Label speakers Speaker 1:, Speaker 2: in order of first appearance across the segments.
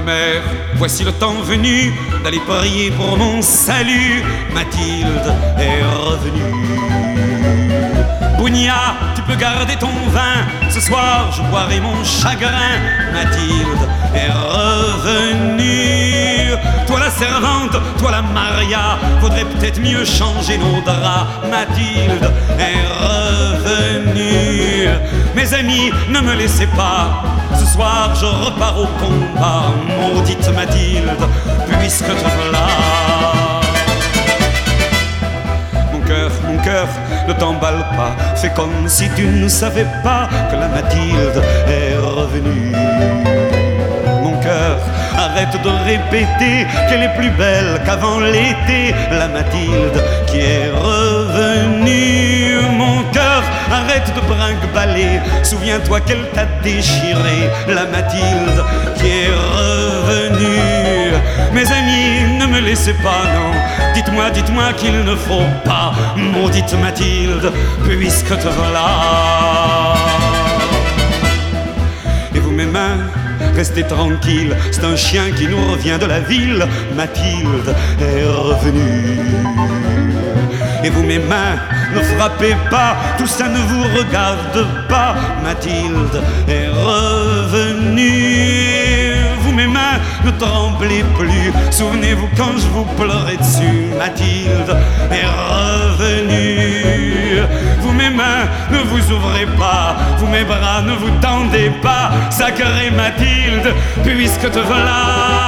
Speaker 1: mère, voici le temps venu d'aller prier pour mon salut. Mathilde est revenue. Bounia, tu peux garder ton vin. Ce soir, je boirai mon chagrin. Mathilde est revenue. Toi la servante, toi la Maria, faudrait peut-être mieux changer nos draps. Mathilde est revenue. Mes amis, ne me laissez pas. Ce soir, je repars au combat. Maudite Mathilde, puisque te voilà. Mon cœur, ne t'emballe pas. Fais comme si tu ne savais pas que la Mathilde est revenue. Mon cœur, arrête de répéter qu'elle est plus belle qu'avant l'été. La Mathilde qui est revenue. Mon cœur, arrête de brinque-baller. Souviens-toi qu'elle t'a déchiré. La Mathilde qui est revenue. Mes amis, ne me laissez pas, non. Dites-moi qu'il ne faut pas. Maudite Mathilde, puisque te voilà. Et vous, mes mains, restez tranquilles. C'est un chien qui nous revient de la ville. Mathilde est revenue. Et vous, mes mains, ne frappez pas. Tout ça ne vous regarde pas. Mathilde est revenue. Vous, mes mains, ne tremblez plus. Souvenez-vous quand je vous pleurais dessus. Mathilde est revenue. Vous, mes mains, ne vous ouvrez pas. Vous, mes bras, ne vous tendez pas. Sacrée Mathilde, puisque te voilà.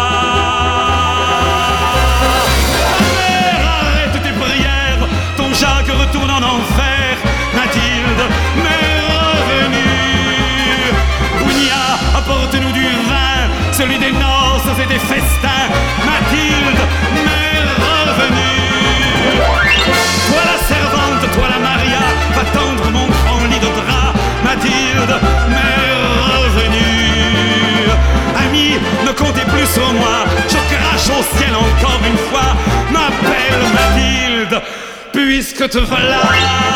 Speaker 1: Arrête tes prières. Ton Jacques retourne en enfer. Mathilde m'est revenue. Bounia, apporte-nous du vin, celui des noces et des festins. Mathilde m'est revenue. Toi la servante, toi la Maria, va tendre mon grand lit de drap. Mathilde m'est revenue. Amis, ne comptez plus sur moi. Je crache au ciel encore une fois. M'appelle Mathilde, puisque te voilà.